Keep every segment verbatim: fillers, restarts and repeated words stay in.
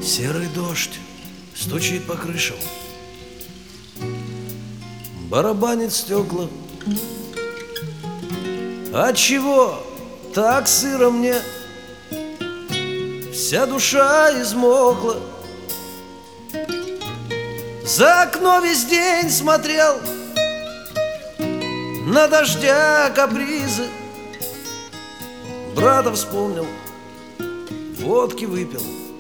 Серый дождь стучит по крышам, барабанит стекла. Отчего так сыро мне? Вся душа измокла. За окно весь день смотрел на дождя капризы. Брата вспомнил, водки выпил,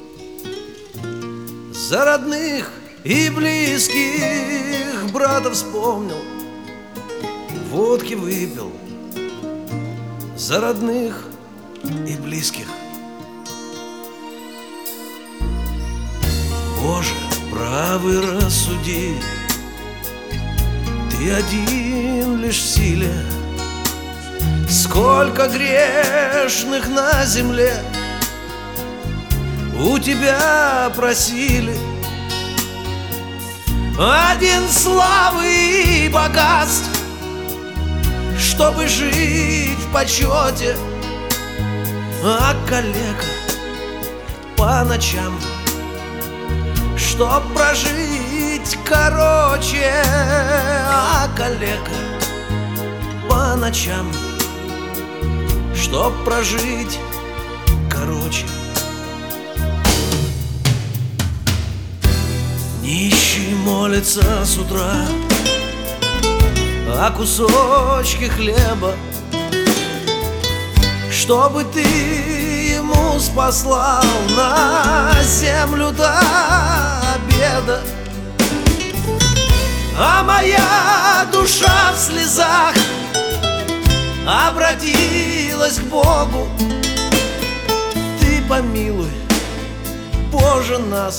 за родных и близких. Брата вспомнил, водки выпил, за родных и близких. Боже, правый рассуди, Ты один лишь в силе. Сколько грешных на земле у Тебя просили. Один славы и богатств, чтобы жить в почете, а калека по ночам, чтоб прожить короче, а калека по ночам, чтоб прожить короче. Нищий молится с утра о кусочке хлеба, чтобы ты ему спаслал на землю до обеда. А моя душа в слезах обратилась к Богу. Ты помилуй, Боже, нас,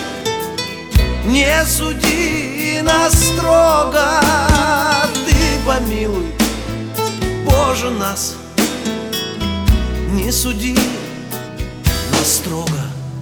не суди нас строго. Ты помилуй, Боже, нас, не суди нас строго.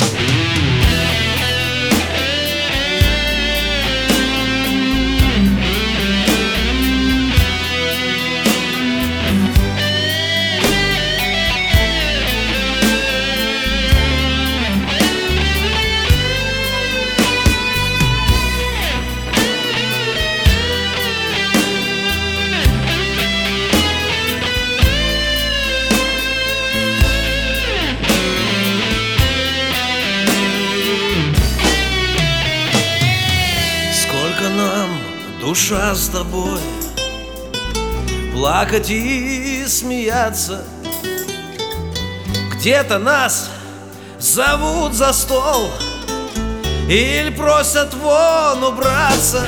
Нам, душа, с тобой плакать и смеяться. Где-то нас зовут за стол или просят вон убраться.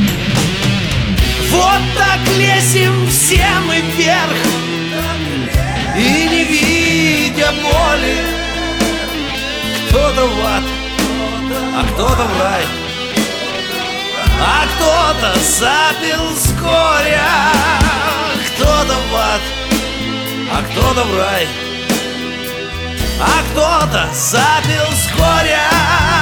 Вот так лезем все мы вверх, и не видя боли. Кто-то в ад, а кто-то в рай, а кто-то запил с горя. Кто-то в ад, а кто-то в рай, а кто-то запил с горя.